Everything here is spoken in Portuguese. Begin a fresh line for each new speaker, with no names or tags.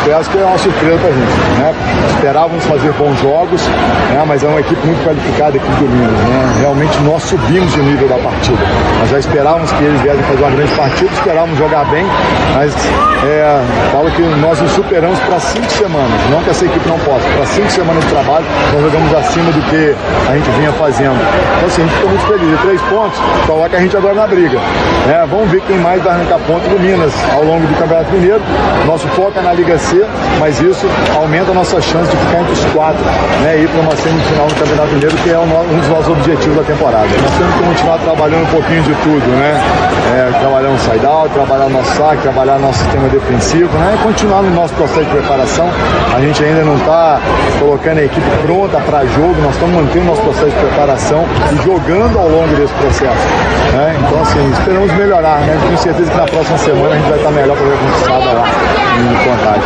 confesso que é uma surpresa pra gente, né? Esperávamos fazer bons jogos, né? Mas é uma equipe muito qualificada aqui do Minas, né? Realmente nós subimos o nível da partida. Nós já esperávamos que eles viessem fazer uma grande partida, esperávamos jogar bem, mas falo que nós nos superamos para 5 semanas, não que essa equipe não possa, para 5 semanas de trabalho, nós jogamos acima do que a gente vinha fazendo. Então assim, a gente ficou muito feliz. E 3 pontos, coloca a gente agora na briga. Vamos ver quem mais vai arrancar pontos do Minas ao longo do Campeonato Mineiro. Nosso foco é na Liga C, mas isso aumenta a nossa chance de ficar entre os 4, né, e ir para uma semifinal no Campeonato Mineiro, que é um dos nossos objetivos da temporada. Nós temos que continuar trabalhando um pouquinho de tudo, né? Trabalhar no side-out, trabalhar o nosso saque, trabalhar o nosso sistema defensivo, né? E continuar no nosso processo de preparação. A gente ainda não está colocando a equipe pronta para jogo, nós estamos mantendo o nosso processo de preparação e jogando ao longo desse processo, né? Então, assim, esperamos melhorar, né? Tenho certeza que na próxima semana a gente vai estar melhor para ver a conquistada lá em Contagem.